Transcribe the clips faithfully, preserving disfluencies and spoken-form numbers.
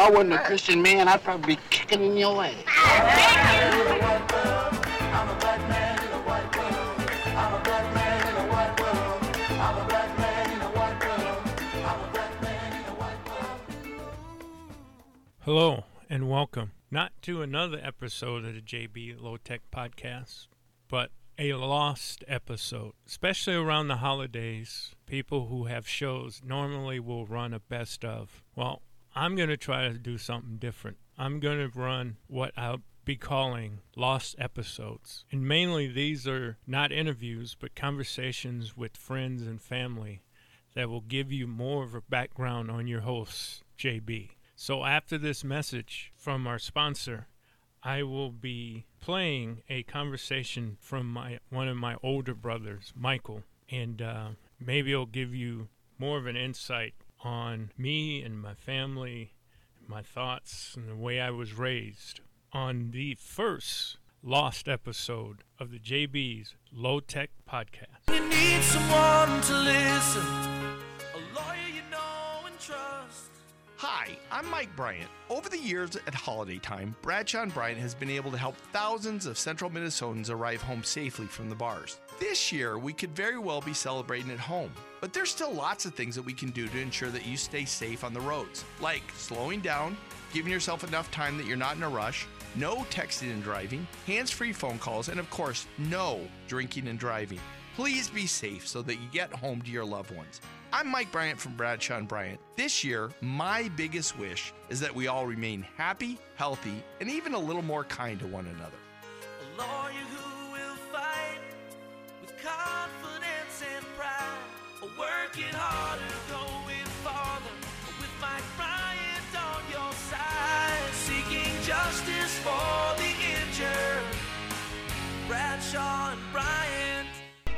I wasn't a Christian man, I'd probably be kicking in your ass. Hello and welcome, not to another episode of the J B Low Tech Podcast, but a lost episode. Especially around the holidays, people who have shows normally will run a best of. Well, I'm going to try to do something different. I'm going to run what I'll be calling lost episodes. And mainly these are not interviews, but conversations with friends and family that will give you more of a background on your host, J B. So after this message from our sponsor, I will be playing a conversation from my one of my older brothers, Michael, and uh, maybe it'll give you more of an insight on me and my family, my thoughts, and the way I was raised on the first lost episode of the J B's Low Tech Podcast. You need someone to listen, a lawyer you know and trust. Hi, I'm Mike Bryant. Over the years at holiday time, Bradshaw and Bryant has been able to help thousands of central Minnesotans arrive home safely from the bars. This year, we could very well be celebrating at home, but there's still lots of things that we can do to ensure that you stay safe on the roads, like slowing down, giving yourself enough time that you're not in a rush, no texting and driving, hands-free phone calls, and of course, no drinking and driving. Please be safe so that you get home to your loved ones. I'm Mike Bryant from Bradshaw and Bryant. This year, my biggest wish is that we all remain happy, healthy, and even a little more kind to one another. A lawyer who will fight with confidence and pride, working harder, going farther, with Mike Bryant on your side, seeking justice for the injured. Bradshaw and Bryant.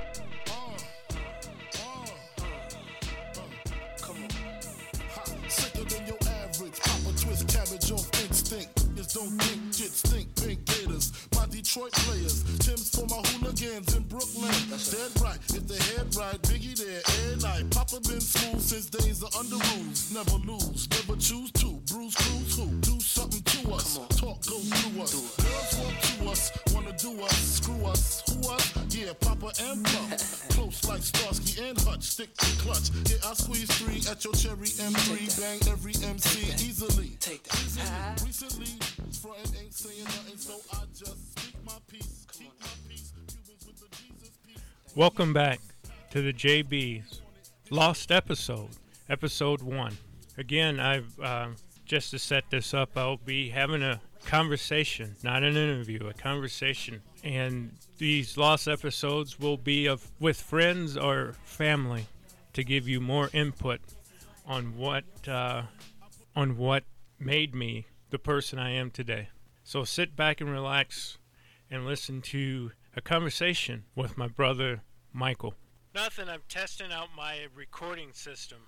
Cabbage off instinct, niggas don't think shit stink. Pink Gators, my Detroit players, Tim's for my hooligans in Brooklyn. That's dead right, if the head right, Biggie there, air night. Papa been school since days of under rules. Never lose, never choose to. Bruise, cruise, who? Do something to us. Talk, go through us. Girls walk to us, wanna do us, screw us, who us? Yeah, Papa and Pump. Close like Starsky and Hutch, stick to clutch. Yeah, I squeeze three at your cherry M three, bang every M C easily. Take that. Recently, frontin' ain't saying nothing, so I just speak my peace. Keep my peace. Cubans with the Jesus peace. Welcome back to the J B's Lost Episode, Episode one. Again, I've uh, just to set this up, I'll be having a conversation, not an interview, a conversation. And these lost episodes will be of with friends or family to give you more input on what uh, on what made me the person I am today. So sit back and relax and listen to a conversation with my brother Michael. Nothing, I'm testing out my recording system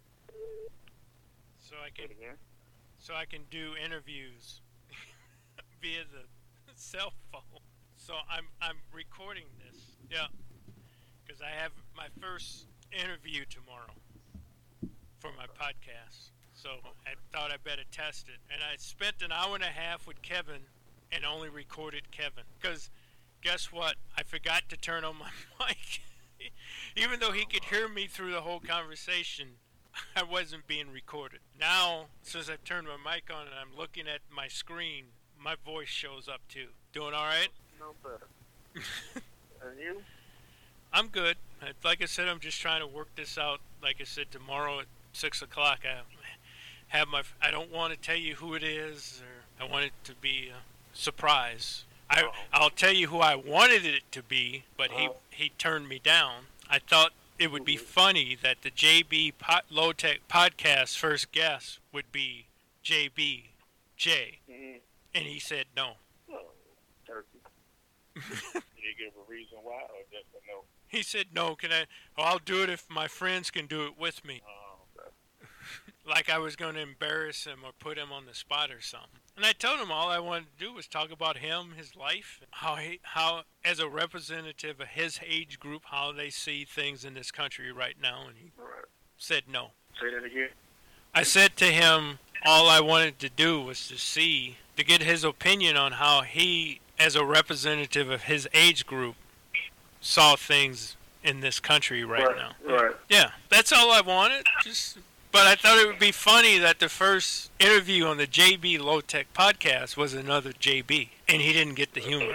so I can so I can do interviews via the cell phone. So I'm I'm recording this. Yeah. Because I have my first interview tomorrow for my podcast. So I thought I better test it. And I spent an hour and a half with Kevin and only recorded Kevin. Because guess what? I forgot to turn on my mic. Even though he could hear me through the whole conversation, I wasn't being recorded. Now, since I've turned my mic on and I'm looking at my screen, my voice shows up too. Doing all right? No better. And you? I'm good. Like I said, I'm just trying to work this out. Like I said, tomorrow at six o'clock, I have my. I don't want to tell you who it is, or I want it to be a surprise. I Uh-oh. I'll tell you who I wanted it to be, but he Uh-oh. he turned me down. I thought it would be funny that the J B po- Low Tech Podcast first guest would be J B J, Mm-hmm. and he said no. Oh, turkey. Did you give a reason why, or just a no? He said no. Can I? Well, I'll do it if my friends can do it with me. Oh, okay. Like I was going to embarrass him or put him on the spot or something. And I told him all I wanted to do was talk about him, his life, how he, how as a representative of his age group, how they see things in this country right now. And he All right. said no. Say that again. I said to him all I wanted to do was to see, to get his opinion on how he, as a representative of his age group, saw things in this country right, Right, now. right. Yeah, that's all I wanted. Just, but I thought it would be funny that the first interview on the J B Low Tech podcast was another J B, and he didn't get the humor.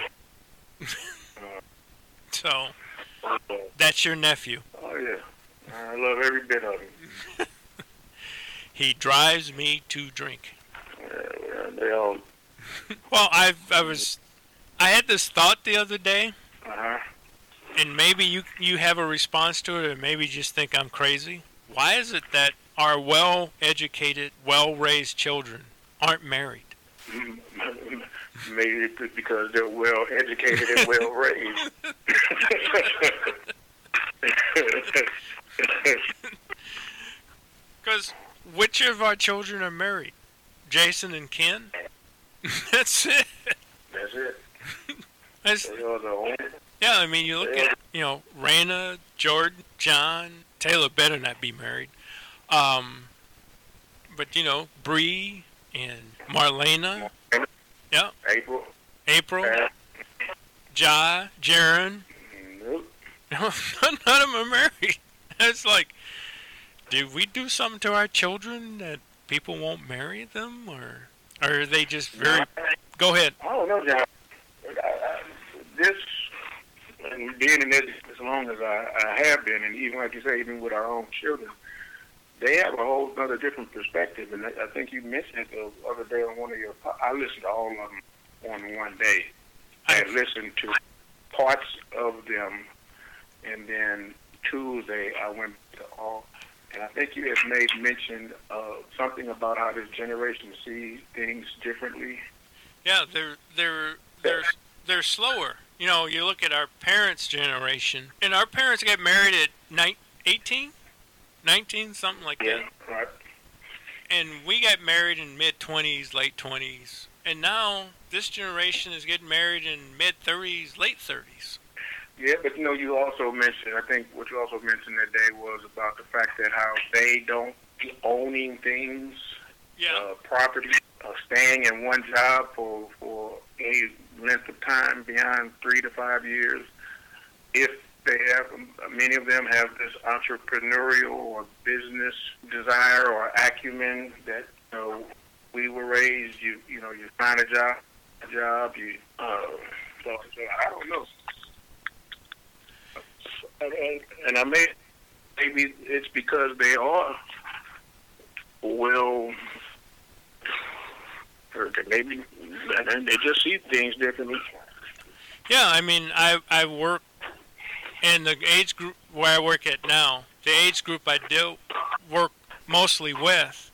So, that's your nephew. Oh, yeah. I love every bit of him. He drives me to drink. Yeah, yeah, they all. Well, I I was, I had this thought the other day, Uh-huh. and maybe you you have a response to it, or maybe you just think I'm crazy. Why is it that our well-educated, well-raised children aren't married? Maybe it's because they're well educated and well raised. Because which of our children are married? Jason and Ken? That's it. That's it. That's, They are the only. yeah, I mean, you look at, you know, Raina, Jordan, John, Taylor better not be married. Um, but, you know, Bree and Marlena. Yeah. April. April. Uh, Ja, Jaron. nope. None of them are married. It's like, did we do something to our children that people won't marry them? Or, or are they just very... Go ahead. I don't know, John. I, I, this, and being in this as long as I, I have been, and even like you say, even with our own children, they have a whole other different perspective. And I, I think you mentioned it the other day on one of your. I listened to all of them on one day. I had listened to parts of them, and then Tuesday I went to all. And I think you had made mention of something about how this generation sees things differently. Yeah, they're they're they're they're slower. You know, you look at our parents' generation, and our parents got married at nine, eighteen, nineteen, something like Yeah, that. right. And we got married in mid twenties, late twenties, and now this generation is getting married in mid thirties, late thirties. Yeah, but you know, you also mentioned, I think what you also mentioned that day was about the fact that how they don't be owning things, Yeah. uh, property, uh, staying in one job for, for any length of time beyond three to five years. If they have, many of them have this entrepreneurial or business desire or acumen that, you know, we were raised, you you know, you find a job, a job, you, uh, so, so I don't know. And, and I may, maybe it's because they are well, or maybe and they just see things differently. Yeah, I mean, I I work in the age group where I work at now. The age group I do work mostly with.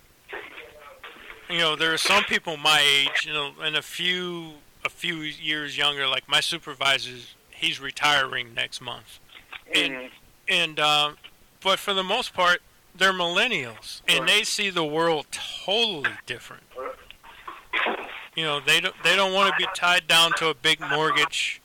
You know, there are some people my age, you know, and a few a few years younger. Like my supervisor's, he's retiring next month, and Mhm. and uh, but for the most part, they're millennials, and they see the world totally different. You know, they don't they don't want to be tied down to a big mortgage.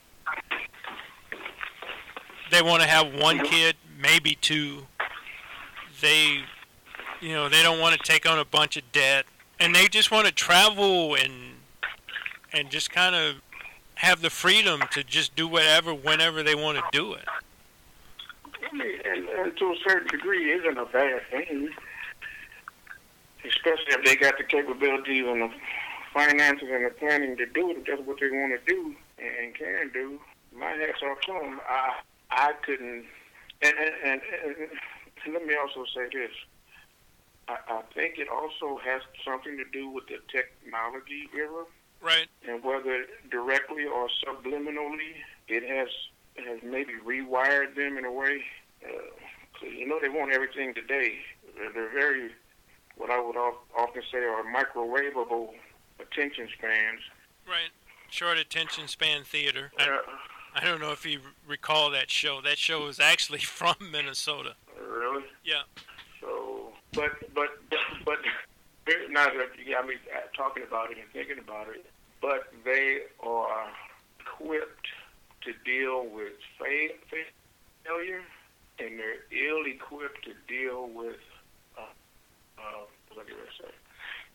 They want to have one kid, maybe two. They, you know, they don't want to take on a bunch of debt, and they just want to travel and and just kind of have the freedom to just do whatever, whenever they want to do it. I mean, and, and to a certain degree, it isn't a bad thing, especially if they got the capabilities and the finances and the planning to do it. If that's what they want to do and can do, my hats off to them. I I couldn't. And, and, and, and let me also say this. I, I think it also has something to do with the technology era, Right. and whether directly or subliminally, it has has maybe rewired them in a way. Uh, 'cause, you know, they want everything today. They're, they're very, what I would of- often say, are microwavable attention spans. Right. Short attention span theater. I, Uh, I don't know if you recall that show. That show is actually from Minnesota. really? Yeah. So, but but but now that you got me talking about it and thinking about it, but they are equipped to deal with fa- fa- failure, and they're ill-equipped to deal with uh, uh, what was I going to say?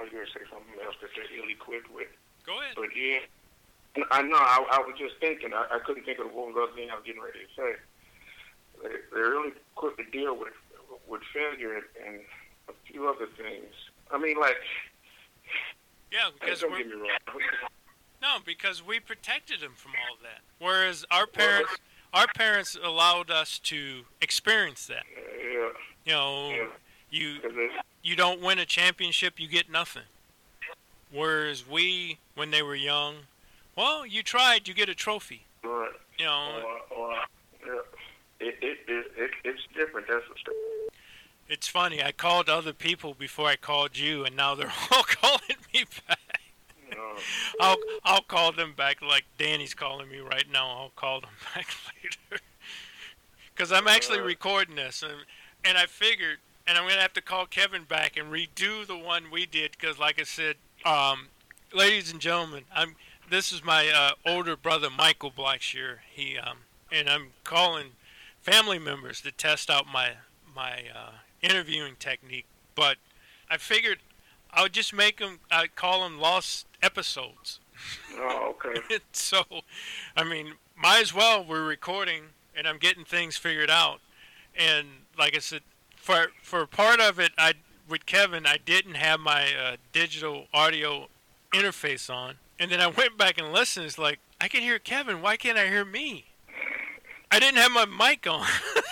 I was going to say something else that they're ill-equipped with. Go ahead. But yeah, I know. I, I was just thinking. I, I couldn't think of what other thing I was getting ready to say. They, they're really equipped to deal with with failure and, and a few other things. I mean, like. Yeah, because don't we're, get me wrong. no, because we protected them from all that. Whereas our parents, our parents allowed us to experience that. Yeah. You know, Yeah. you It, you don't win a championship, you get nothing. Whereas we, when they were young, well, you tried, you get a trophy. right. You know, Or, or, yeah. It, it, it, it, it's different. That's for sure. it's funny. I called other people before I called you, and now they're all calling me back. Uh, I'll I'll call them back like Danny's calling me right now. I'll call them back later. Because I'm actually recording this, and, and I figured, and I'm going to have to call Kevin back and redo the one we did, because like I said, um, ladies and gentlemen, I'm this is my uh, older brother, Michael Blackshear. He, um, and I'm calling family members to test out my, my uh, interviewing technique, but I figured I would just make them, I'd call them lost episodes. oh, okay. So, I mean, might as well, we're recording, and I'm getting things figured out. And like I said, for for part of it, I with Kevin, I didn't have my uh, digital audio interface on. And then I went back and listened. It's like, I can hear Kevin. Why can't I hear me? I didn't have my mic on.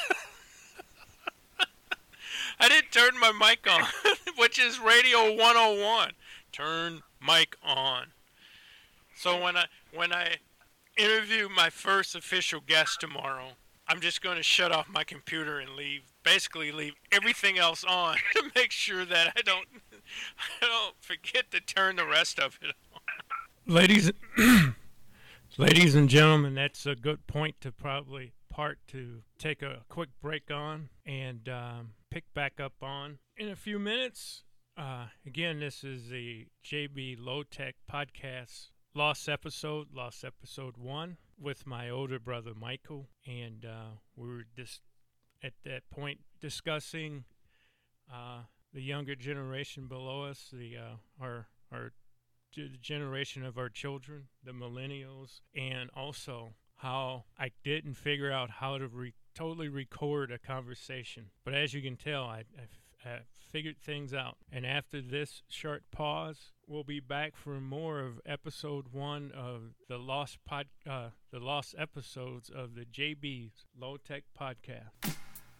I didn't turn my mic on, which is Radio one oh one. Turn mic on. So when I when I interview my first official guest tomorrow, I'm just going to shut off my computer and leave, basically leave everything else on to make sure that I don't I don't forget to turn the rest of it on. Ladies, ladies and gentlemen, that's a good point to probably part to take a quick break on and um, pick back up on in a few minutes. Uh, again, this is the J B Low Tech Podcast Lost episode, Lost episode one, with my older brother Michael, and uh, we were just at that point discussing uh, the younger generation below us, the uh, our our the generation of our children, the millennials, and also how I didn't figure out how to re- totally record a conversation. But as you can tell, I, I, I figured things out. And after this short pause, we'll be back for more of episode one of the lost pod, uh, the lost episodes of the J B's Low Tech Podcast.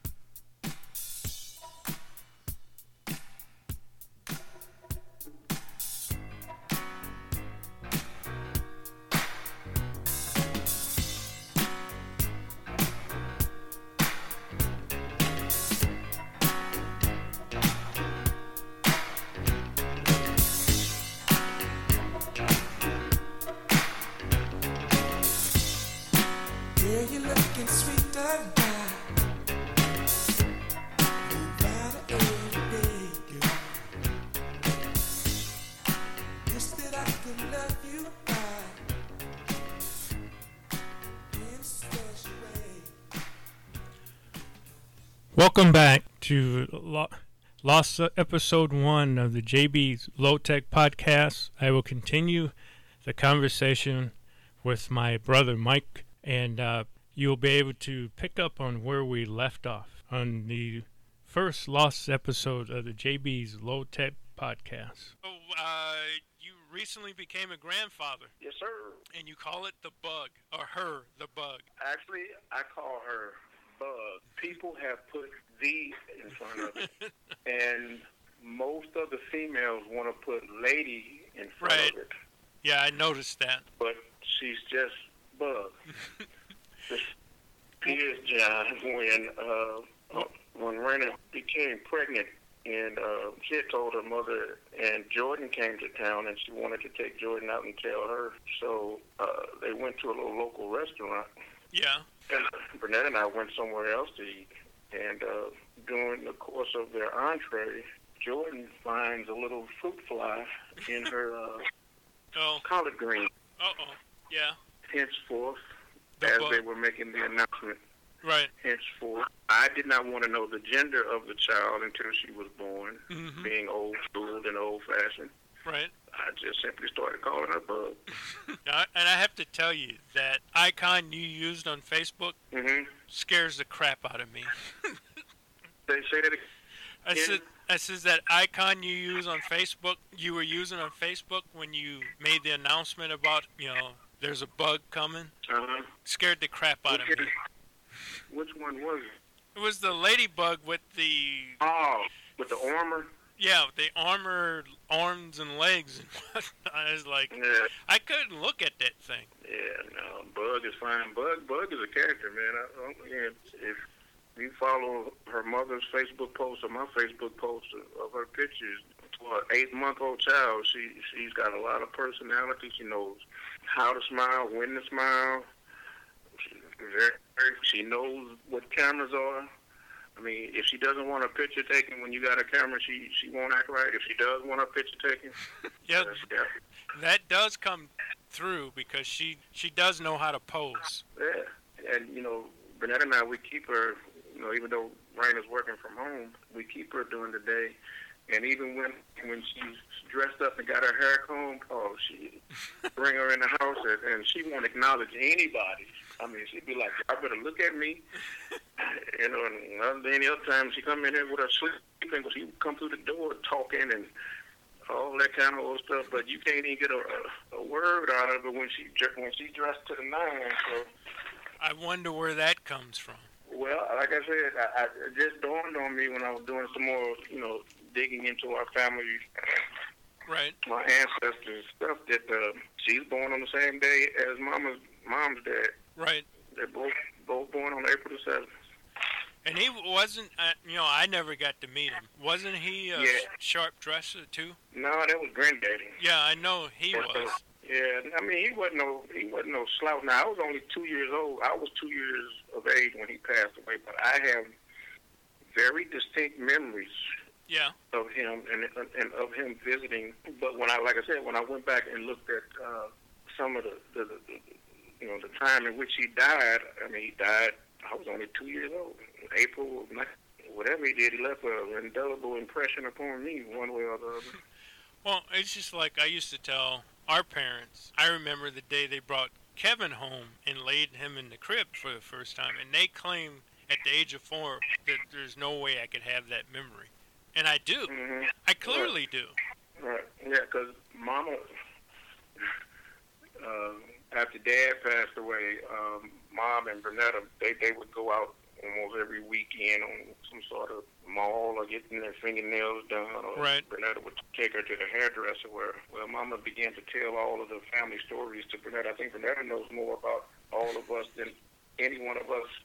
Welcome back to Lo- Lost episode one of the J B's Low Tech Podcast. I will continue the conversation with my brother Mike, and uh, you'll be able to pick up on where we left off on the first Lost episode of the J B's Low Tech Podcast. Oh, uh, you recently became a grandfather. Yes, sir. And you call it the bug, or her, the bug. Actually, I call her Bug. People have put the in front of it, and most of the females want to put lady in front right. of it. Yeah, I noticed that. But she's just Bug. Here's John when uh, when Rena became pregnant, and uh, she had told her mother, and Jordan came to town, and she wanted to take Jordan out and tell her. So uh, they went to a little local restaurant. Yeah. And Burnett and I went somewhere else to eat, and uh, during the course of their entree, Jordan finds a little fruit fly in her uh, oh. collard green. Uh-oh, yeah. Henceforth, The as bug. they were making the announcement, right. henceforth, I did not want to know the gender of the child until she was born, mm-hmm. being old school and old old-fashioned. Right. I just simply started calling her Bug. Uh, and I have to tell you, that icon you used on Facebook Mm-hmm. scares the crap out of me. They say that I again? said, I says that icon you use on Facebook, you were using on Facebook when you made the announcement about, you know, there's a bug coming, Uh-huh. scared the crap out of me. Which one was it? It was the ladybug with the, Oh, with the armor? yeah, the armor, arms and legs. And whatnot. I was like, Yeah. I couldn't look at that thing. Yeah, no, Bug is fine. Bug Bug is a character, man. I, I, yeah, if you follow her mother's Facebook post or my Facebook post of, of her pictures, for an eight-month-old child, she, she's got a lot of personality. She knows how to smile, when to smile. She, very, she knows what cameras are. I mean, if she doesn't want a picture taken when you got a camera, she, she won't act right. If she does want a picture taken, Yeah, that's, yeah. that does come through because she, she does know how to pose. Yeah, and you know, Bernetta and I, we keep her. You know, even though Raina's working from home, we keep her during the day. And even when when she's dressed up and got her hair combed, oh, she bring her in the house and, and she won't acknowledge anybody. I mean, she'd be like, "Y'all better look at me." You know, and any other time she come in here with her sleeping, she would come through the door talking and all that kind of old stuff. But you can't even get a, a, a word out of her when she when she dressed to the nines. So. I wonder where that comes from. Well, like I said, I, I, it just dawned on me when I was doing some more, you know, digging into our family, Right. my ancestors stuff, that uh, she's born on the same day as Mama's mom's dad. Right. They're both both born on April the seventh. And he wasn't, uh, you know, I never got to meet him. Wasn't he a Yeah. sharp dresser, too? No, that was granddaddy. Yeah, I know he But, uh, was. Yeah, I mean, he wasn't no he wasn't no slouch. Now, I was only two years old. I was two years of age when he passed away, but I have very distinct memories Yeah. of him and and of him visiting. But when I, like I said, when I went back and looked at uh, some of the, the, the, the, you know, the time in which he died. I mean, he died. I was only two years old. April, whatever he did, he left an indelible impression upon me, one way or the other. Well, it's just like I used to tell our parents. I remember the day they brought Kevin home and laid him in the crib for the first time, and they claimed at the age of four that there's no way I could have that memory. And I do. Mm-hmm. I clearly do. Right. Yeah, because Mama, uh, after Dad passed away, um, Mom and Bernetta, they, they would go out almost every weekend on some sort of mall or getting their fingernails done. Or Right. Bernetta would take her to the hairdresser where, well, Mama began to tell all of the family stories to Bernetta. I think Bernetta knows more about all of us than any one of us.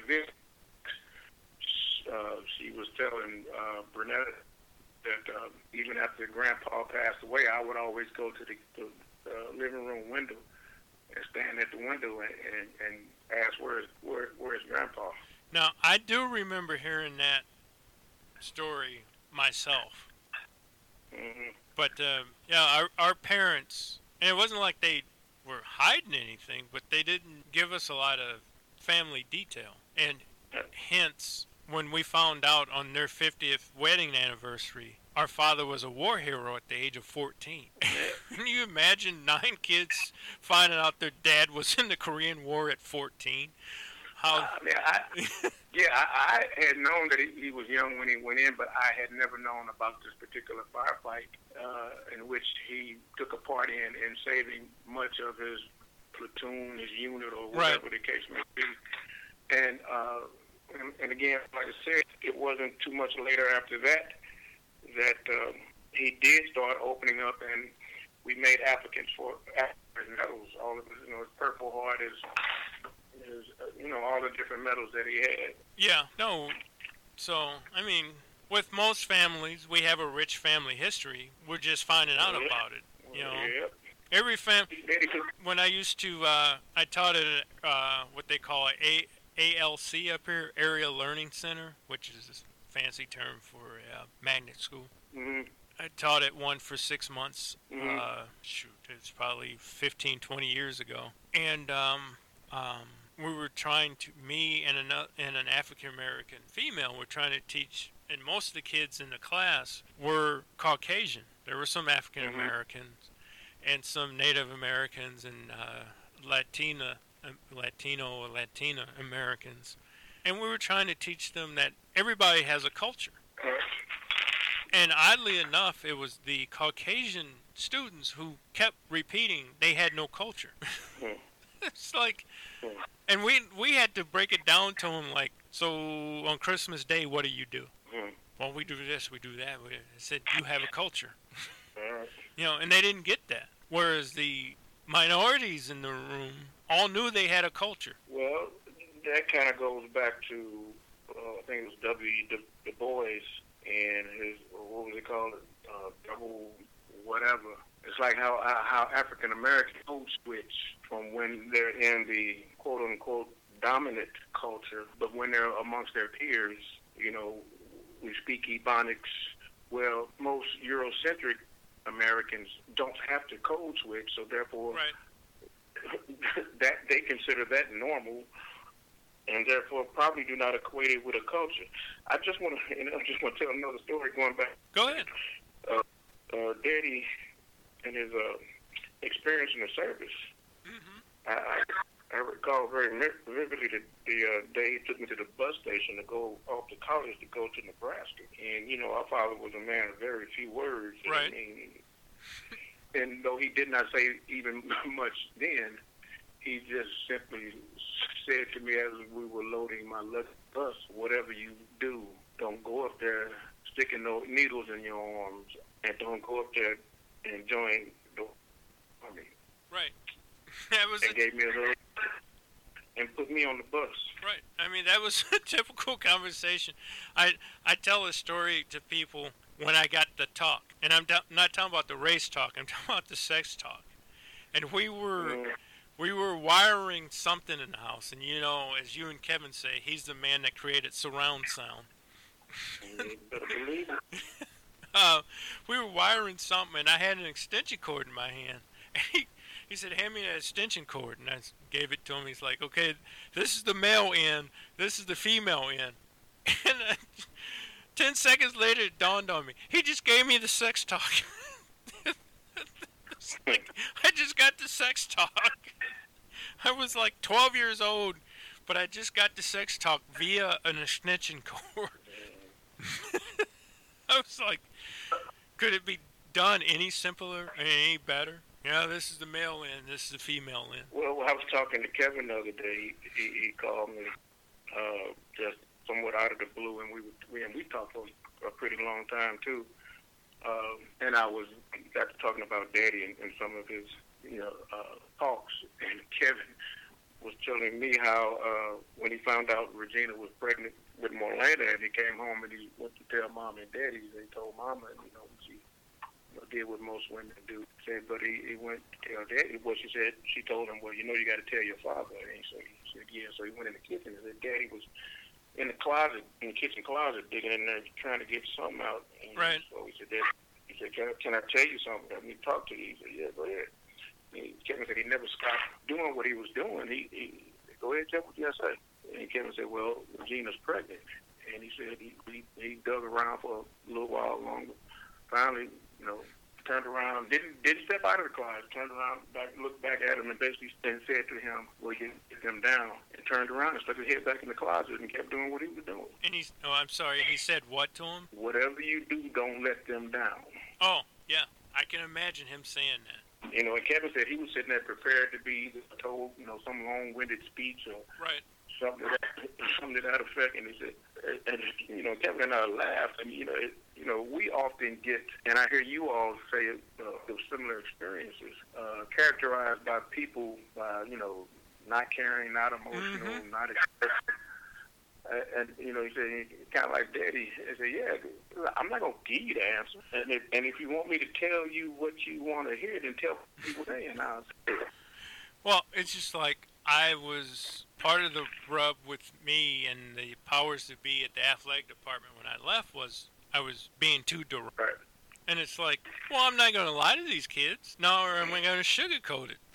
Uh, she was telling uh, Bernetta that uh, even after Grandpa passed away, I would always go to the, the uh, living room window and stand at the window and, and, and ask, where's, where, where's Grandpa? Now, I do remember hearing that story myself. Mm-hmm. But, uh, yeah, our, our parents, and it wasn't like they were hiding anything, but they didn't give us a lot of family detail. And hence, when we found out on their fiftieth wedding anniversary, our father was a war hero at the age of fourteen. Can you imagine nine kids finding out their dad was in the Korean War at fourteen? How? I mean, I, yeah, I, I had known that he, he was young when he went in, but I had never known about this particular firefight uh, in which he took a part in in saving much of his platoon, his unit, or whatever Right. the case may be. And, uh, and and again, like I said, it wasn't too much later after that that uh, he did start opening up, and we made applicants for African medals. All of his, you know, his Purple Heart, his, his uh, you know, all the different medals that he had. Yeah, no. So, I mean, with most families, we have a rich family history. We're just finding out Yeah. about it. You know, Yep. every fam. Maybe 'cause- When I used to, uh, I taught at uh, what they call a A L C up here, Area Learning Center, which is a fancy term for a uh, magnet school. mhm. I taught at one for six months. Mhm. Uh, shoot, it's probably fifteen, twenty years ago. And um, um, we were trying to, me and, an, and an African-American female were trying to teach, and most of the kids in the class were Caucasian. There were some African Americans mm-hmm. and some Native Americans and uh, Latina, uh, Latino or Latina Americans. And we were trying to teach them that everybody has a culture. And oddly enough, it was the Caucasian students who kept repeating they had no culture. It's like, and we we had to break it down to them like, so on Christmas Day, what do you do? Mm. Well, we do this, we do that. We, I said, you have a culture. Right. You know, and they didn't get that. Whereas the minorities in the room all knew they had a culture. Well, that kind of goes back to, uh, I think it was W. Du Bois and his, what was it called? Uh, double whatever. It's like how how African Americans code switch from when they're in the quote unquote dominant culture, but when they're amongst their peers, you know, we speak Ebonics. Well, most Eurocentric Americans don't have to code switch, so therefore, right. that they consider that normal, and therefore probably do not equate it with a culture. I just want to, you know, just want to tell another story going back. Go ahead. Uh, uh, Daddy and his uh, experience in the service. Mm-hmm. I, I recall very vividly the, the uh, day he took me to the bus station to go off to college to go to Nebraska. And, you know, our father was a man of very few words. Right. And, and though he did not say even much then, he just simply said to me as we were loading my bus, whatever you do, don't go up there sticking no needles in your arms, and don't go up there and join the army. Right. That was and a... gave me a little and put me on the bus. Right. I mean, that was a typical conversation. I I tell a story to people when I got the talk, and I'm do- not talking about the race talk. I'm talking about the sex talk. And we were mm. we were wiring something in the house, and you know, as you and Kevin say, he's the man that created surround sound. You better believe it. Uh, we were wiring something, and I had an extension cord in my hand. And he, he said, hand me that extension cord. And I gave it to him. He's like, okay, this is the male end. This is the female end. And uh, ten seconds later, it dawned on me. He just gave me the sex talk. Like, I just got the sex talk. I was like twelve years old, but I just got the sex talk via an extension cord. I was like, could it be done any simpler and any better? Yeah, this is the male end, this is the female end. Well, I was talking to Kevin the other day. He, he called me uh, just somewhat out of the blue, and we we and we talked for a pretty long time too. Uh, and I was got to talking about Daddy and, and some of his, you know, uh, talks. And Kevin was telling me how uh, when he found out Regina was pregnant with Morlanda, and he came home and he went to tell Mom and Daddy. They told Mama, and, you know, she you know, did what most women do. Said, but he, he went to tell Daddy. Well, she said, she told him, well, you know, you got to tell your father. And so he said, yeah. So he went in the kitchen and said, Daddy was in the closet, in the kitchen closet, digging in there, trying to get something out. And right. So he said, Daddy, he said, can I, can I tell you something? Let me talk to you. He said, yeah, go ahead. And Kevin said he never stopped doing what he was doing. He, he go ahead, Kevin, what you got to say? And Kevin said, well, Regina's pregnant. And he said he, he he dug around for a little while longer. Finally, you know, turned around, didn't didn't step out of the closet, turned around, back, looked back at him, and basically and said to him, well, you get them down. And turned around and stuck his head back in the closet and kept doing what he was doing. And he's, oh, I'm sorry, he said what to him? Whatever you do, don't let them down. Oh, yeah, I can imagine him saying that. You know, and Kevin said he was sitting there prepared to be either told, you know, some long-winded speech or right. something to that, something to that effect. And he said, and, you know, Kevin and I laughed. And, you know, it, you know, we often get, and I hear you all say uh, those similar experiences, uh, characterized by people by, you know, not caring, not emotional, mm-hmm. not expressive. Uh, and, you know, he said, kind of like Daddy, he said, yeah, I'm not going to give you the answer. And if, and if you want me to tell you what you want to hear, then tell people that, and I'll say it. Well, it's just like I was part of the rub with me and the powers that be at the athletic department when I left was I was being too direct. Right. And it's like, well, I'm not going to lie to these kids. No, or am I going to sugarcoat it?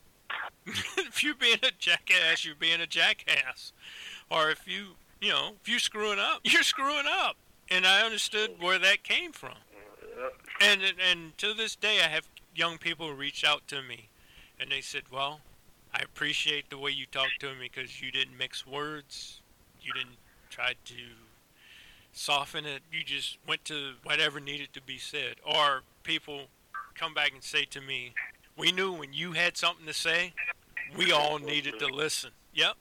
If you're being a jackass, you're being a jackass. Or if you... You know, if you're screwing up, you're screwing up. And I understood where that came from. And, and and to this day, I have young people who reach out to me, and they said, well, I appreciate the way you talked to me because you didn't mix words. You didn't try to soften it. You just went to whatever needed to be said. Or people come back and say to me, we knew when you had something to say, we all needed to listen. Yep.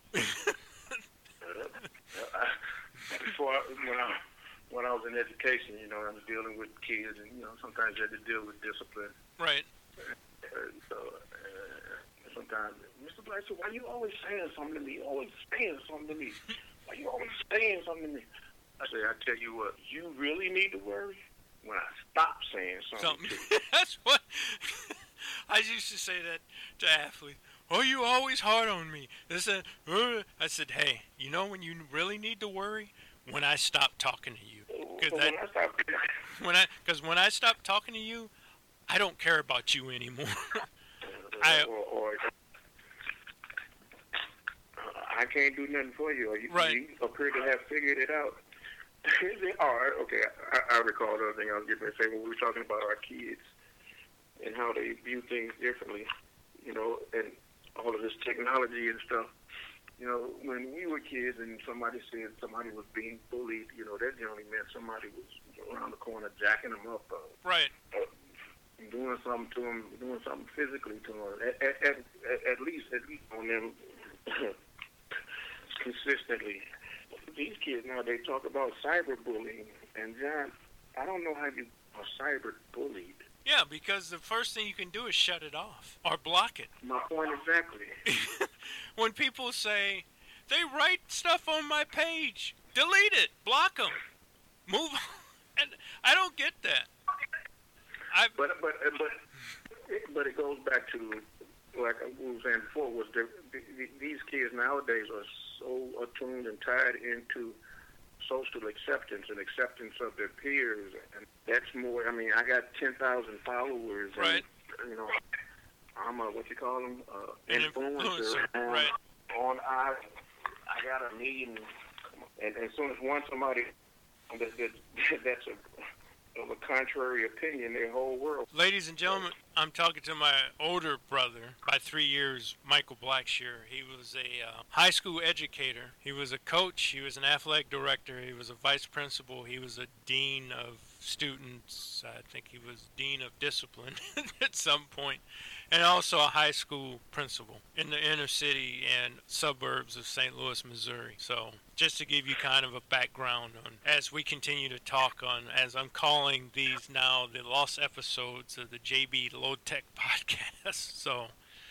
Before I, when I when I was in education, you know, I was dealing with kids, and you know, sometimes you had to deal with discipline. Right. Uh, so uh, sometimes, Mister Black said, "Why you always saying something to me? You always saying something to me? Why you always saying something to me?" I say, "I tell you what, you really need to worry when I stop saying something." something. To you. That's what I used to say that to athletes. Oh, you always hard on me. They said, uh, I said, hey, you know when you really need to worry? When I stop talking to you. Cause when that, I stop, when I, because when I stop talking to you, I don't care about you anymore. I, or, or uh, I can't do nothing for you. Or you, right. you appear to have figured it out. All right, okay. I, I recall the other thing I was getting ready to say when we were talking about our kids and how they view things differently, you know, and all of this technology and stuff. You know, when we were kids and somebody said somebody was being bullied, you know, that generally meant somebody was around the corner jacking them up. Uh, right. Uh, doing something to them, doing something physically to them. At, at, at, at least, at least on them consistently. These kids now, they talk about cyberbullying. And, John, I don't know how you are cyber-bullied. Yeah, because the first thing you can do is shut it off or block it. My point exactly. When people say, they write stuff on my page, delete it, block them, move on. And I don't get that. I've, but, but, but, but it goes back to, like we were saying before, was the, the, these kids nowadays are so attuned and tied into social acceptance and acceptance of their peers, and that's more. I mean, I got ten thousand followers, right? And, you know, I'm a what you call them, uh, An influencer. influencer, and right? On I, I got a million, and, and as soon as one somebody that, that that's a of a contrary opinion, their whole world. Ladies and gentlemen, I'm talking to my older brother by three years, Michael Blackshear. He was a uh, high school educator. He was a coach. He was an athletic director. He was a vice principal. He was a dean of students. I think he was dean of discipline at some point, and also a high school principal in the inner city and suburbs of Saint Louis, Missouri. So just to give you kind of a background on as we continue to talk on, as I'm calling these now the lost episodes of the J B Low Tech podcast. So,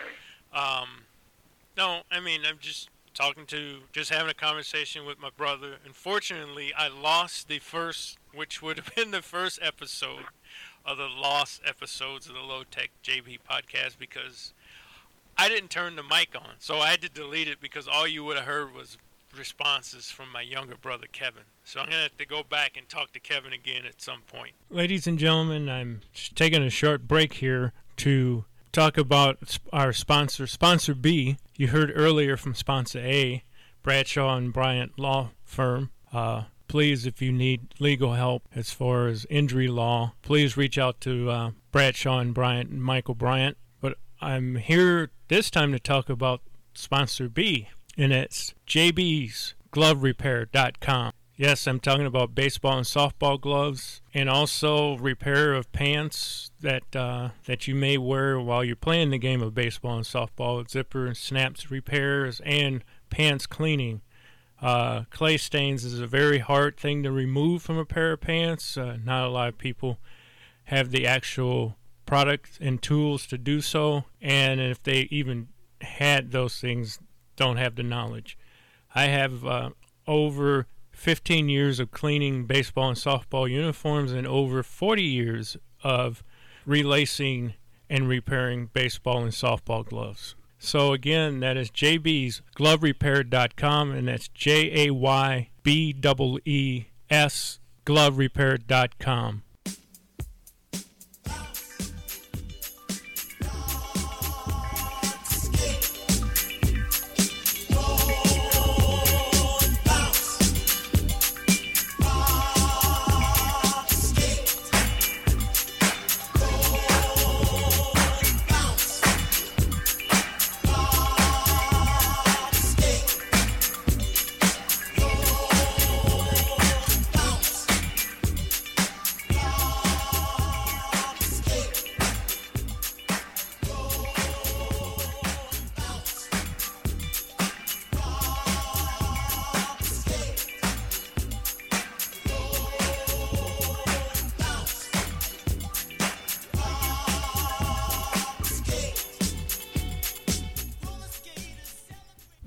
um, no, I mean, I'm just talking to, just having a conversation with my brother. Unfortunately, I lost the first, which would have been the first episode of the lost episodes of the Low Tech J B podcast because I didn't turn the mic on. So I had to delete it because all you would have heard was responses from my younger brother, Kevin. So I'm going to have to go back and talk to Kevin again at some point. Ladies and gentlemen, I'm taking a short break here to talk about our sponsor, Sponsor B. You heard earlier from Sponsor A, Bradshaw and Bryant Law Firm. Uh, please, if you need legal help as far as injury law, please reach out to uh, Bradshaw and Bryant and Michael Bryant. But I'm here this time to talk about Sponsor B, and it's J B's Glove Repair dot com. Yes, I'm talking about baseball and softball gloves, and also repair of pants that uh, that you may wear while you're playing the game of baseball and softball. Zipper snaps repairs and pants cleaning. Uh, clay stains is a very hard thing to remove from a pair of pants. Uh, not a lot of people have the actual product and tools to do so, and if they even had those things, don't have the knowledge. I have uh, over fifteen years of cleaning baseball and softball uniforms and over forty years of relacing and repairing baseball and softball gloves. So again, that is J B's Glove Repair dot com, and that's J A Y B E E S Glove Repair dot com.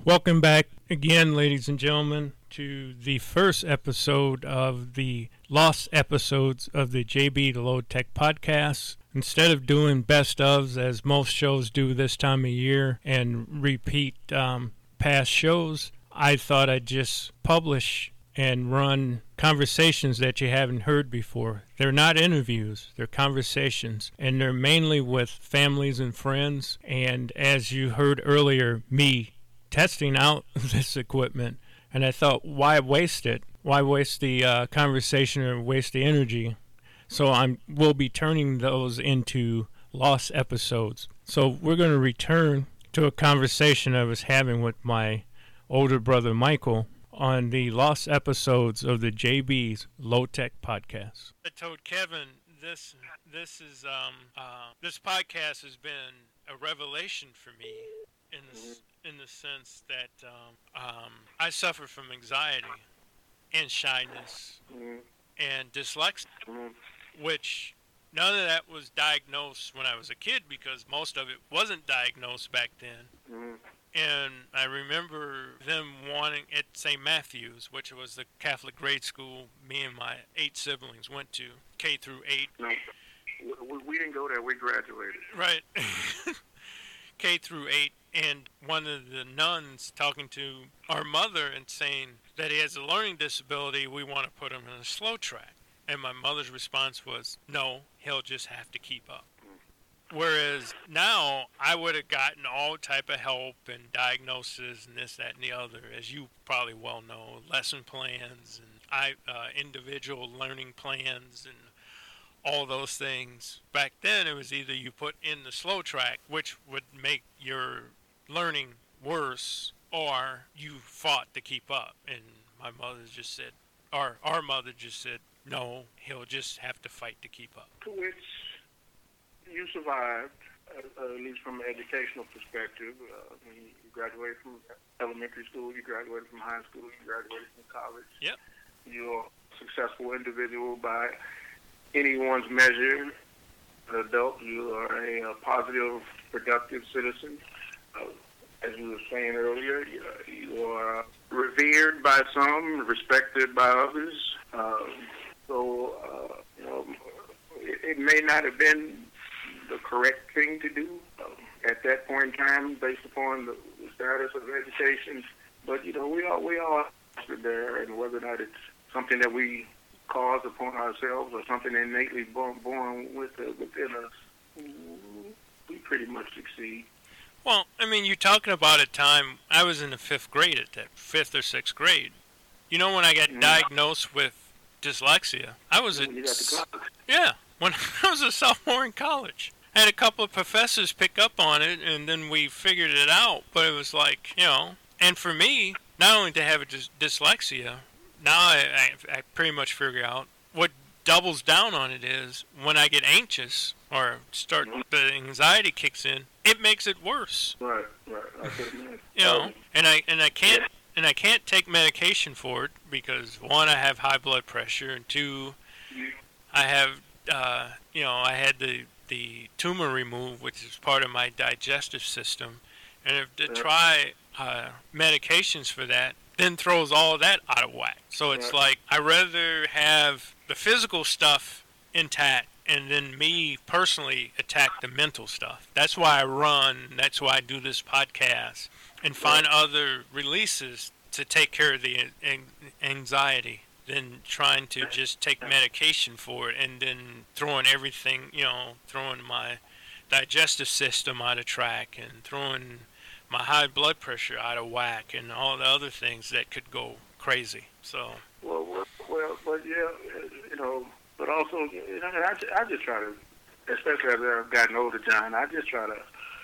Welcome back again, ladies and gentlemen, to the first episode of the lost episodes of the J B the Low Tech podcast. Instead of doing best ofs as most shows do this time of year and repeat um, past shows, I thought I'd just publish and run conversations that you haven't heard before. They're not interviews, they're conversations, and they're mainly with families and friends. And as you heard earlier, me testing out this equipment, and I thought, why waste it? Why waste the uh, conversation or waste the energy? So I'm we'll be turning those into lost episodes. So we're going to return to a conversation I was having with my older brother Michael on the lost episodes of the J B's Low Tech podcast. I told Kevin this this is um uh, this podcast has been a revelation for me in the in the sense that um, um I suffer from anxiety and shyness and dyslexia, which none of that was diagnosed when I was a kid because most of it wasn't diagnosed back then. And I remember them wanting at Saint Matthew's, which was the Catholic grade school me and my eight siblings went to, K through eight. No, we, we didn't go there. We graduated. Right. K through eight. And one of the nuns talking to our mother and saying that he has a learning disability, we want to put him in a slow track. And my mother's response was, no, he'll just have to keep up. Whereas now I would have gotten all type of help and diagnosis and this, that, and the other, as you probably well know, lesson plans and I uh, individual learning plans and all those things. Back then it was either you put in the slow track, which would make your learning worse, or you fought to keep up. And my mother just said, or our mother just said, no, he'll just have to fight to keep up. To which you survived, uh, at least from an educational perspective. Uh, when you graduated from elementary school, you graduated from high school, you graduated from college. Yep. You're a successful individual by anyone's measure. An adult, you are a, a positive, productive citizen. Uh, as you were saying earlier, you, you are revered by some, respected by others. Uh, so, uh, you know, it, it may not have been the correct thing to do uh, at that point in time, based upon the, the status of education. But you know, we all we all are there, and whether or not it's something that we cause upon ourselves or something innately born, born with, uh, within us, we pretty much succeed. Well, I mean, you're talking about a time I was in the fifth grade at that fifth or sixth grade. You know, when I got mm-hmm. diagnosed with dyslexia, I was a you got to yeah when I was a sophomore in college. I had a couple of professors pick up on it, and then we figured it out. But it was like, you know, and for me, not only to have a dys- dyslexia, now I, I, I pretty much figure out what doubles down on it is when I get anxious or start the anxiety kicks in, it makes it worse. Right, right. I could imagine. You know, and I and I can't and I can't take medication for it because one, I have high blood pressure, and two, I have uh, you know, I had the the tumor removed, which is part of my digestive system, and if to try uh, medications for that, then throws all of that out of whack. So it's like I rather have the physical stuff intact, and then me personally attack the mental stuff. That's why I run. That's why I do this podcast and find other releases to take care of the anxiety than trying to just take medication for it and then throwing everything, you know, throwing my digestive system out of track and throwing my high blood pressure out of whack and all the other things that could go crazy. So. Well, well, well but yeah, you know, but also, you know, I, I just try to, especially as I've gotten older, John, I just try to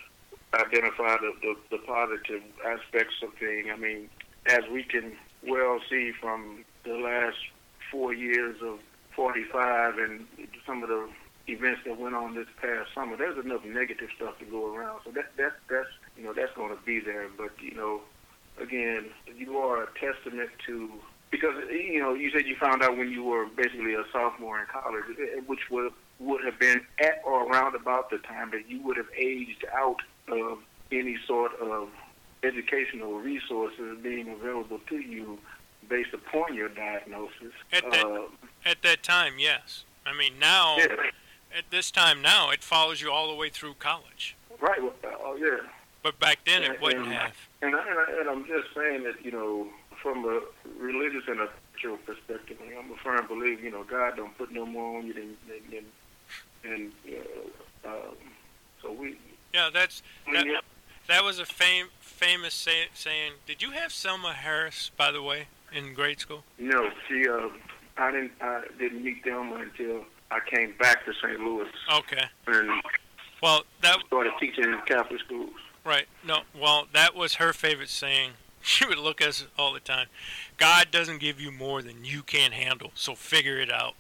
identify the, the, the positive aspects of things. I mean, as we can well see from the last four years of forty-five and some of the events that went on this past summer, there's enough negative stuff to go around. So that that that's you know that's going to be there. But you know, again, you are a testament to, because you know you said you found out when you were basically a sophomore in college, which would would have been at or around about the time that you would have aged out of any sort of educational resources being available to you based upon your diagnosis. At that, uh, at that time, yes. I mean, now, yeah. at this time now, it follows you all the way through college. Right. Well, oh, yeah. But back then, And- it wouldn't and- have. And, I, and, I, and I'm just saying that, you know, from a religious and a spiritual perspective, I'm a firm believer, you know, God don't put no more on you than, than, than, than uh, um, so we... Yeah, that's that, Yeah. that was a fam- famous say, saying. Did you have Selma Harris, by the way, in grade school? No, she, uh, I didn't, I didn't meet Thelma until I came back to Saint Louis Okay. and Well, that started teaching in Catholic schools. right. No, well, that was her favorite saying. She would look at us all the time. God doesn't give you more than you can handle, so figure it out.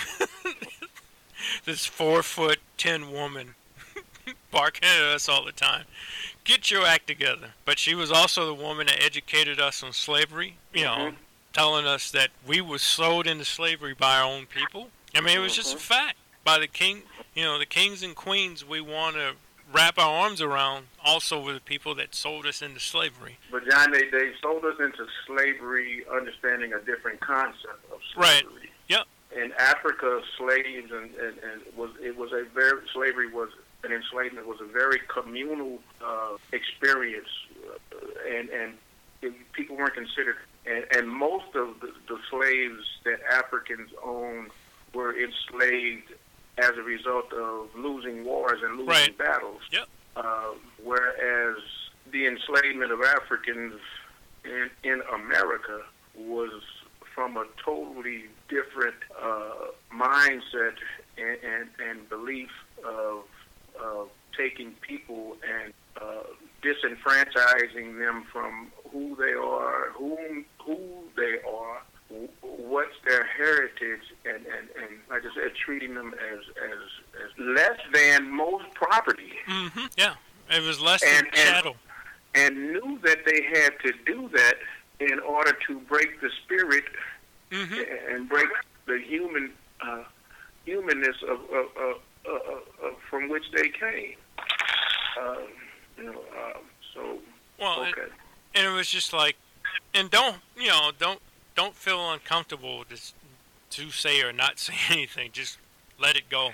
This four foot ten woman barking at us all the time. Get your act together. But she was also the woman that educated us on slavery, you know, Mhm. telling us that we were sold into slavery by our own people. I mean, it was just a fact. By the king, you know, the kings and queens we want to wrap our arms around also were the people that sold us into slavery. But John, they, they sold us into slavery, understanding a different concept of Right. slavery. Yep. In Africa, slaves and, and, and was it was a very slavery was an enslavement was a very communal uh, experience, uh, and and it, people weren't considered. And, and most of the, the slaves that Africans owned were enslaved as a result of losing wars and losing Right. battles. Yep. Uh, whereas the enslavement of Africans in, in America was from a totally different uh, mindset and, and, and belief of, of taking people and uh, disenfranchising them from who they are, whom, who they are, what's their heritage, and, and, and like I said, treating them as, as, as less than most property. Mm-hmm. Yeah. It was less And- than and- chattel. And knew that they had to do that in order to break the spirit Mm-hmm. and break the human uh, humanness of, of, of, of, of from which they came. Um, you know, uh, so Well, okay. it, and it was just like, and don't, you know, don't, don't feel uncomfortable to, to say or not say anything. Just let it go.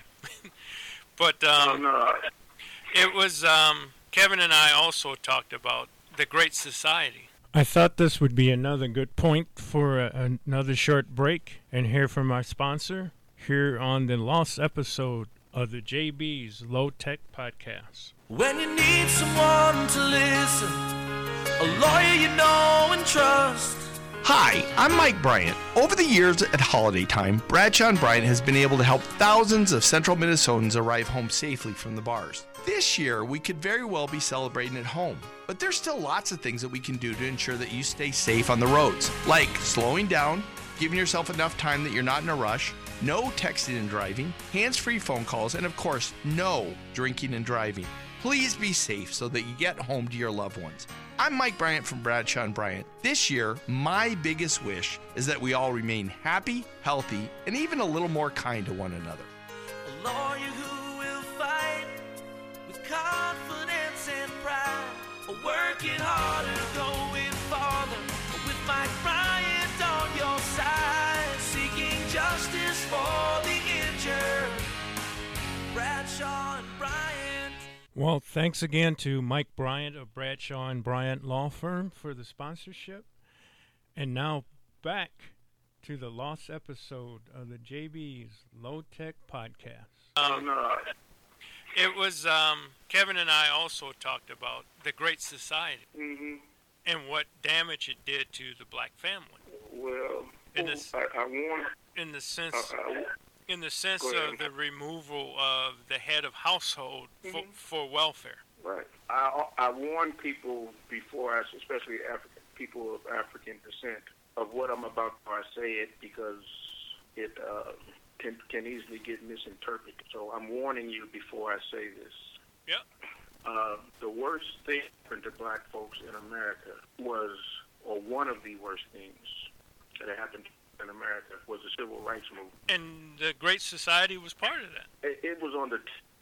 But Oh, um, no, it was um, Kevin and I also talked about the Great Society. I thought this would be another good point for a, another short break and hear from our sponsor here on the lost episode of the J B's Low Tech Podcast. When you need someone to listen, a lawyer you know and trust. Hi, I'm Mike Bryant. Over the years at holiday time, Bradshaw and Bryant has been able to help thousands of central Minnesotans arrive home safely from the bars. This year, we could very well be celebrating at home, but there's still lots of things that we can do to ensure that you stay safe on the roads, like slowing down, giving yourself enough time that you're not in a rush, no texting and driving, hands-free phone calls, and of course, no drinking and driving. Please be safe so that you get home to your loved ones. I'm Mike Bryant from Bradshaw and Bryant. This year, my biggest wish is that we all remain happy, healthy, and even a little more kind to one another. A lawyer who will fight with confidence and pride. Working harder, going farther. With Mike Bryant on your side. Seeking justice for the injured. Bradshaw and Bryant. Well, thanks again to Mike Bryant of Bradshaw and Bryant Law Firm for the sponsorship. And now back to the lost episode of the J B's Low Tech Podcast. oh, no. It was um, Kevin and I also talked about the Great Society Mm-hmm. and what damage it did to the black family. Well, In this- I, I want. In the sense, Uh, I, in the sense go ahead. of the removal of the head of household for, Mhm. for welfare. Right. I I warn people before, I, especially African people of African descent, of what I'm about before I say it because it uh, can can easily get misinterpreted. So I'm warning you before I say this. Yep. Uh, the worst thing happened to black folks in America was, or one of the worst things that happened in America was the civil rights movement. And the Great Society was part of that. It, it was on the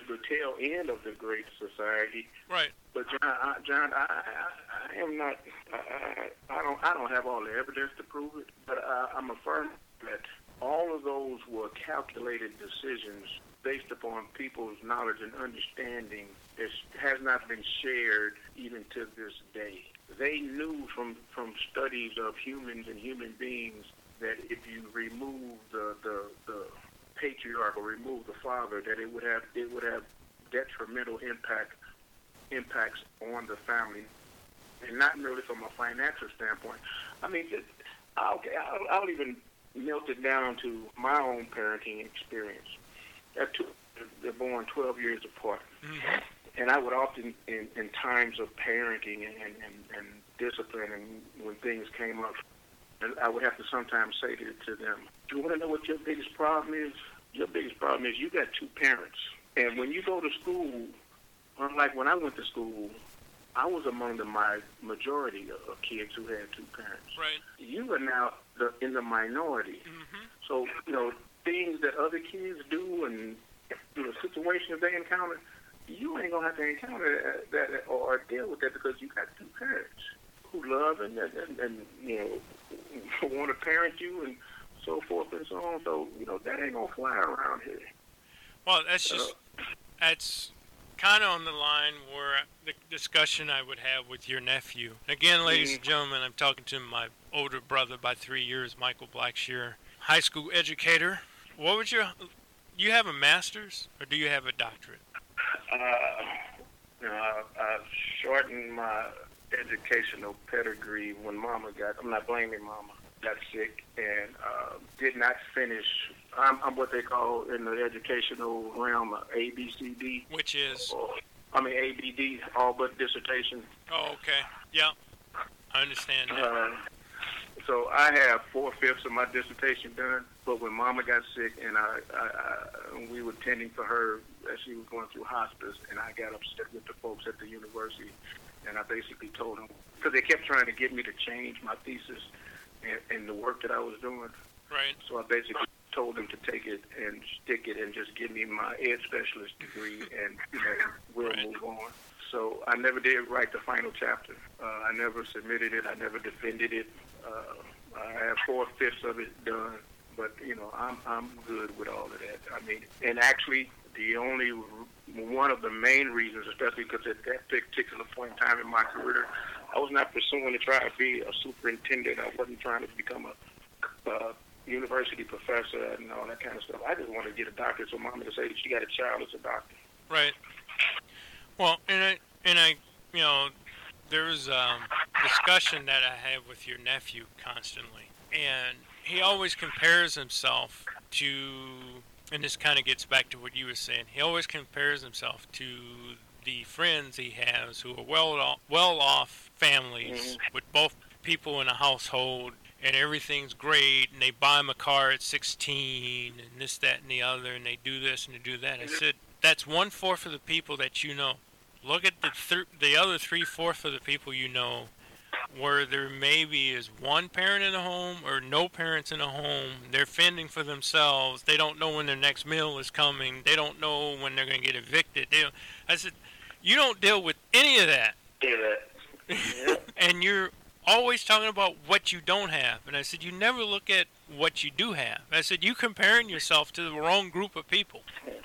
the tail end of the Great Society. Right. But John, I, John, I, I, I am not. I, I, I don't. I don't have all the evidence to prove it. But I, I'm affirming that all of those were calculated decisions based upon people's knowledge and understanding. It has not been shared even to this day. They knew from from studies of humans and human beings that if you remove the the, the patriarch or remove the father, that it would have it would have detrimental impact impacts on the family, and not merely from a financial standpoint. I mean, I'll, I'll, I'll even melt it down to my own parenting experience. They're, two, they're born twelve years apart, mm-hmm. and I would often, in, in times of parenting and, and, and discipline, and when things came up, I would have to sometimes say to, to them, "Do you want to know what your biggest problem is? Your biggest problem is you got two parents, and when you go to school." Unlike when I went to school, I was among the my majority of kids who had two parents. Right. You are now the, in the minority. Mm-hmm. So, you know, things that other kids do and you know, situations they encounter, you ain't going to have to encounter that, that or deal with that because you got two parents who love and, and, and you know, want to parent you and so forth and so on. So, you know, that ain't going to fly around here. Well, that's just, uh, that's... kind of on the line where the discussion I would have with your nephew. Again, ladies mm-hmm. and gentlemen, I'm talking to my older brother by three years, Michael Blackshear, high school educator. What would your, you have a master's or do you have a doctorate? Uh, you know, I, I shortened my educational pedigree when Mama got, I'm not blaming Mama, got sick and uh, did not finish. I'm, I'm what they call in the educational realm A B C D. Which is? Or, I mean A B D, all but dissertation. Oh, okay. Yeah. I understand that. Uh, so I have four-fifths of my dissertation done, but when Mama got sick and I, I, I, we were tending for her as she was going through hospice, and I got upset with the folks at the university, and I basically told them, because they kept trying to get me to change my thesis and, and the work that I was doing. Right. So I basically told them to take it and stick it and just give me my ed specialist degree and you know, we'll right. move on. So I never did write the final chapter. Uh, I never submitted it. I never defended it. Uh, I have four-fifths of it done, but, you know, I'm I'm good with all of that. I mean, and actually the only one of the main reasons, especially because at that particular point in time in my career, I was not pursuing to try to be a superintendent. I wasn't trying to become a uh, university professor and all that kind of stuff. I just wanted to get a doctorate so Mama to say that she got a child as a doctor. Right. Well, and I, and I, you know, there's um, discussion that I have with your nephew constantly, and he always compares himself to, and this kind of gets back to what you were saying, he always compares himself to the friends he has who are well, well-off families mm-hmm. with both people in a household, and everything's great, and they buy him a car at sixteen, and this, that, and the other, and they do this and they do that. I said, that's one-fourth of the people that you know. Look at the th- the other three-fourths of the people you know, where there maybe is one parent in the home or no parents in the home. They're fending for themselves. They don't know when their next meal is coming. They don't know when they're going to get evicted. They don't. I said, you don't deal with any of that. Yeah. And you're always talking about what you don't have. And I said, you never look at what you do have. I said, you comparing yourself to the wrong group of people.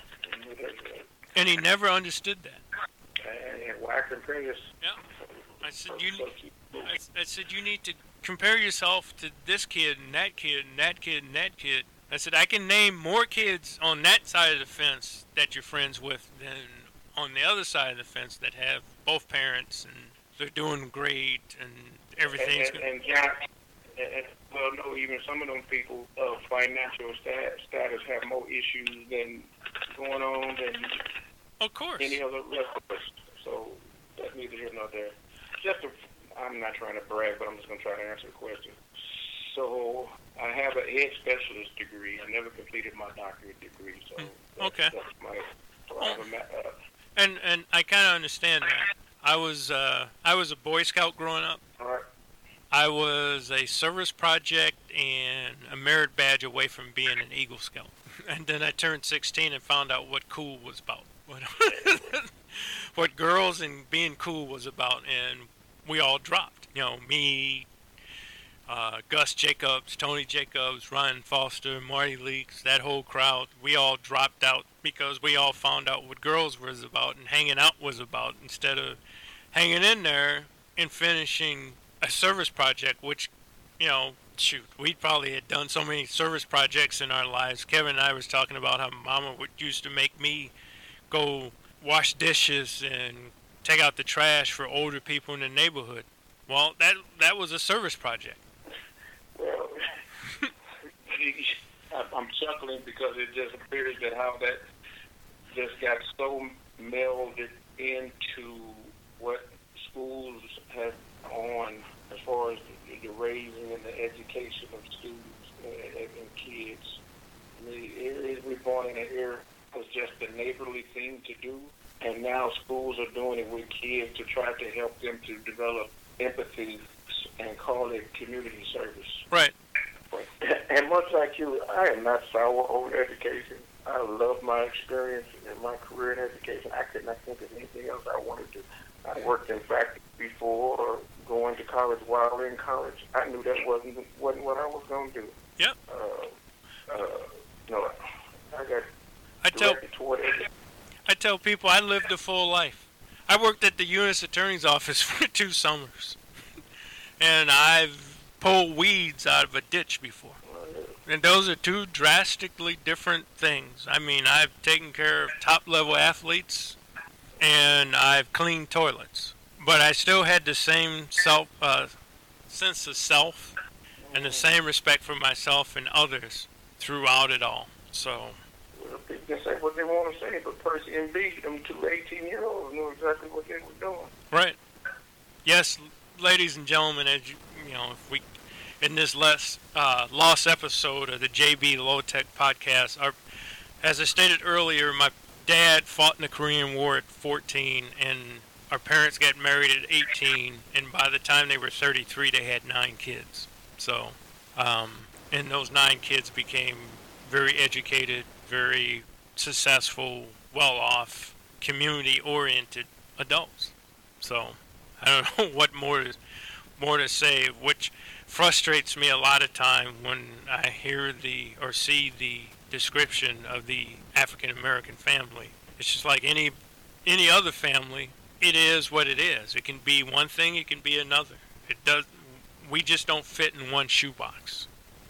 And he never understood that. And why compare yourself? Yeah. I said, you, I, I said, you need to compare yourself to this kid and that kid and that kid and that kid. I said, I can name more kids on that side of the fence that you're friends with than on the other side of the fence that have both parents and they're doing great and everything's and, good. And, and John, and, and, well, no, even some of them people of financial stat, status have more issues than going on than of course any other rest of us. So that's neither here nor there. Just, to, I'm not trying to brag, but I'm just going to try to answer the question. So I have an ed specialist degree. I never completed my doctorate degree. So that's, okay, that's my problem. Uh, and and I kind of understand that. I was uh, I was a Boy Scout growing up. All right. I was a service project and a merit badge away from being an Eagle Scout. And then I turned sixteen and found out what cool was about. what what girls and being cool was about, and we all dropped. You know, me, uh, Gus Jacobs, Tony Jacobs, Ryan Foster, Marty Leaks, that whole crowd. We all dropped out because we all found out what girls was about and hanging out was about, instead of hanging in there and finishing a service project, which, you know, shoot, we probably had done so many service projects in our lives. Kevin and I was talking about how Mama would used to make me go wash dishes and take out the trash for older people in the neighborhood. Well, that that was a service project. Well, I'm chuckling because it just appears that how that just got so melded into what schools have on as far as the, the raising and the education of students and, and kids. I mean, it, we're born in an era was just a neighborly thing to do, and now schools are doing it with kids to try to help them to develop empathy and call it community service. Right. And much like you, I am not sour on education. I love my experience and my career in education. I could not think of anything else I wanted to. I worked in factories before going to college. While in college, I knew that wasn't wasn't what I was going to do. Yep. Uh, uh, no, I got I tell toward it. I tell people I lived a full life. I worked at the U S Attorney's office for two summers, and I've pulled weeds out of a ditch before. And those are two drastically different things. I mean, I've taken care of top-level athletes, and I've cleaned toilets. But I still had the same self, uh, sense of self and the same respect for myself and others throughout it all. So, well, people can say what they want to say, but Percy and B, them two eighteen-year-olds knew exactly what they were doing. Right. Yes, ladies and gentlemen, as you, you know, if we... in this last, uh, lost episode of the J B Low Tech podcast, our, as I stated earlier, my dad fought in the Korean War at fourteen, and our parents got married at eighteen, and by the time they were thirty-three, they had nine kids. So, um, and those nine kids became very educated, very successful, well-off, community-oriented adults. So, I don't know what more to, more to say, which frustrates me a lot of time when I hear the or see the description of the African American family. It's just like any any other family. It is what it is. It can be one thing, it can be another. It does. We just don't fit in one shoebox.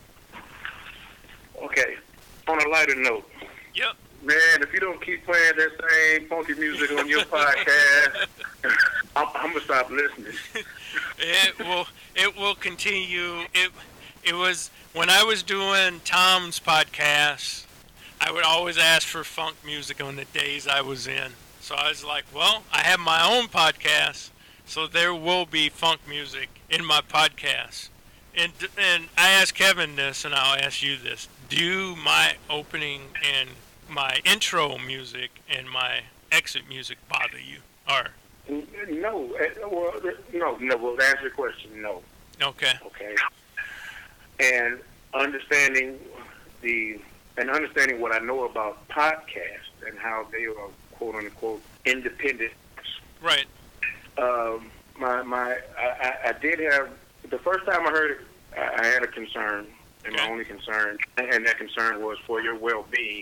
Okay. On a lighter note. Yep. Man, if you don't keep playing that same funky music on your podcast, I'm, I'm gonna stop listening. It will. It will continue. It. It was when I was doing Tom's podcast. I would always ask for funk music on the days I was in. So I was like, well, I have my own podcast, so there will be funk music in my podcast. And and I asked Kevin this, and I'll ask you this: do my opening and my intro music and my exit music bother you? Or no, well, no, no. Well, to answer your question, no. Okay. Okay. And understanding the and understanding what I know about podcasts and how they are quote unquote independent. Right. Um, my my I, I did have the first time I heard it, I, I had a concern. And my only concern, and that concern was for your well-being.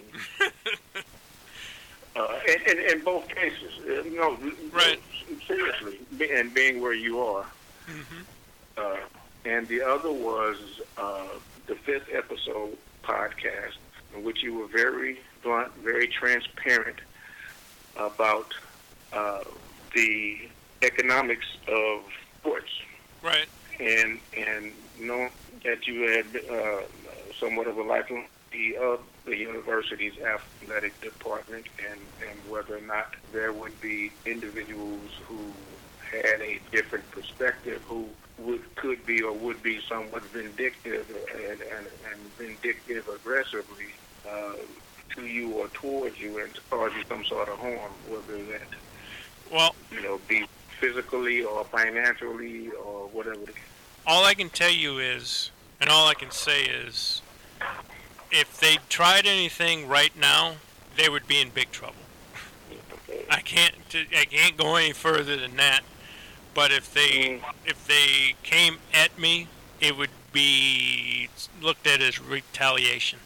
uh, in, in, in both cases, uh, no, right. seriously, and being where you are. Mm-hmm. Uh, and the other was uh, the fifth episode podcast, in which you were very blunt, very transparent about uh, the economics of sports. Right. And and knowing that you had uh, somewhat of a lifelong of the university's athletic department, and, and whether or not there would be individuals who had a different perspective, who would could be or would be somewhat vindictive and, and, and vindictive aggressively uh, to you or towards you, and to cause you some sort of harm, whether that well, you know be physically or financially or whatever. All I can tell you is, and all I can say is, if they tried anything right now, they would be in big trouble. I can't. I can't go any further than that. But if they if they came at me, it would be looked at as retaliation.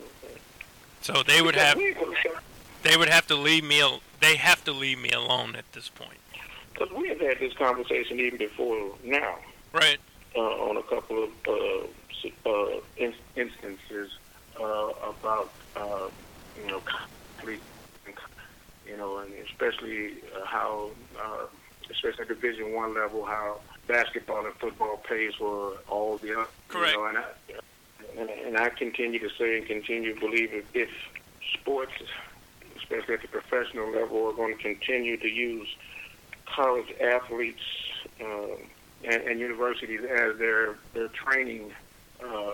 So they would have they would have to leave me. They have to leave me alone at this point. Because we have had this conversation even before now. Right. Uh, on a couple of uh, uh, in- instances uh, about uh, you know conflict, you know, and especially uh, how, uh, especially at Division One level, how basketball and football pays for all the other. Correct. You know, and, I, and, and I continue to say and continue to believe that if sports, especially at the professional level, are going to continue to use college athletes uh, and, and universities as their their training uh,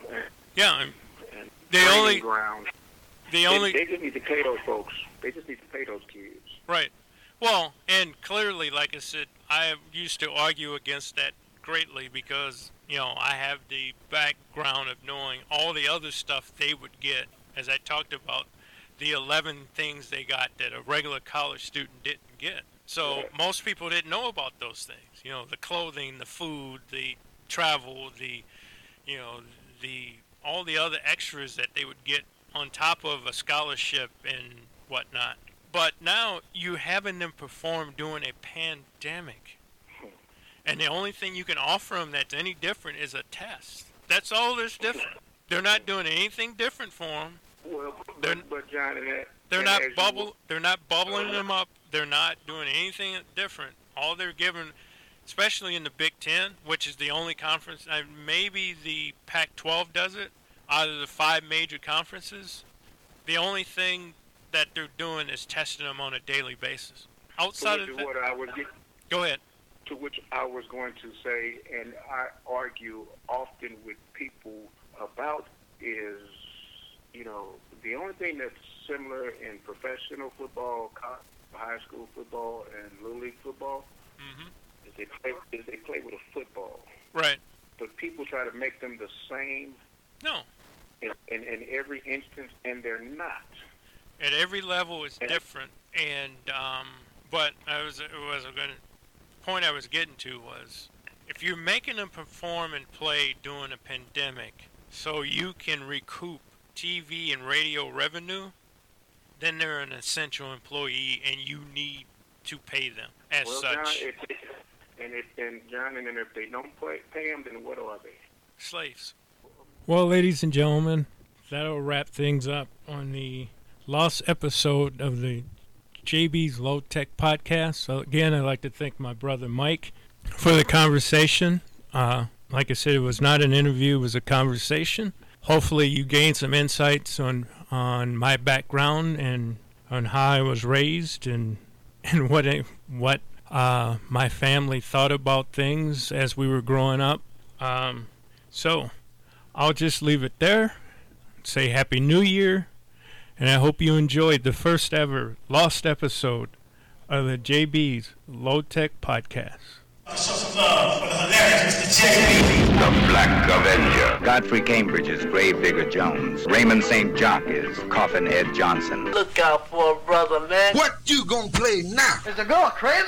yeah, and they training only ground. they They, only they just need to pay those folks. They just need to pay those kids. right. Well, and clearly, like I said, I used to argue against that greatly because you know I have the background of knowing all the other stuff they would get, as I talked about, the eleven things they got that a regular college student didn't get. So Right. most people didn't know about those things. You know, the clothing, the food, the travel, the, you know, the all the other extras that they would get on top of a scholarship and whatnot. But now you having them perform during a pandemic, and the only thing you can offer them that's any different is a test. That's all that's different. They're not doing anything different for them. Well, They're- but, but John, and that, They're and not as you- bubble. They're not bubbling them up. They're not doing anything different. All they're giving, especially in the Big Ten, which is the only conference. Uh, maybe the Pac twelve does it. Out of the five major conferences, the only thing that they're doing is testing them on a daily basis. Outside to of which that, what I was get, go ahead. to which I was going to say, and I argue often with people about is, you know, the only thing that's similar in professional football, high school football, and little league football hmm is they play is they play with a football. Right. But people try to make them the same No. in, in, in every instance, and they're not. At every level is different, and um, but I was it was going point I was getting to was if you're making them perform and play during a pandemic, so you can recoup T V and radio revenue, then they're an essential employee, and you need to pay them as well, such. John, if they, and if and John, and then if they don't pay, pay them, then what are they? Slaves. Well, ladies and gentlemen, that'll wrap things up on the last episode of the J B's Low Tech Podcast. So again, I'd like to thank my brother Mike for the conversation. Uh, like I said, it was not an interview; it was a conversation. Hopefully, you gained some insights on on my background and on how I was raised and and what it, what uh, my family thought about things as we were growing up. Um, so I'll just leave it there. Say Happy New Year. And I hope you enjoyed the first ever lost episode of the J B's Low Tech Podcast. Show some love for the hilarious Mister J B. The Black Avenger. Godfrey Cambridge's Gravedigger Jones. Raymond Saint Jock is Coffin Ed Johnson. Look out for a brother, man. What you gonna play now? Is the girl crazy?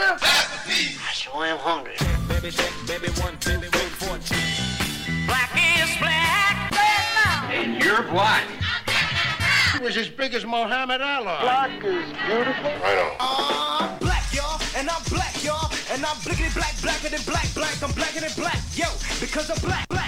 I sure am hungry. Baby, baby, one, two, three, four. Black is black. And you're black. He was as big as Muhammad Ali. Black is beautiful. I'm black, y'all, and I'm black, y'all, and I'm blickety black, blacker than black, black. I'm blacker than black, yo, because I'm black, black.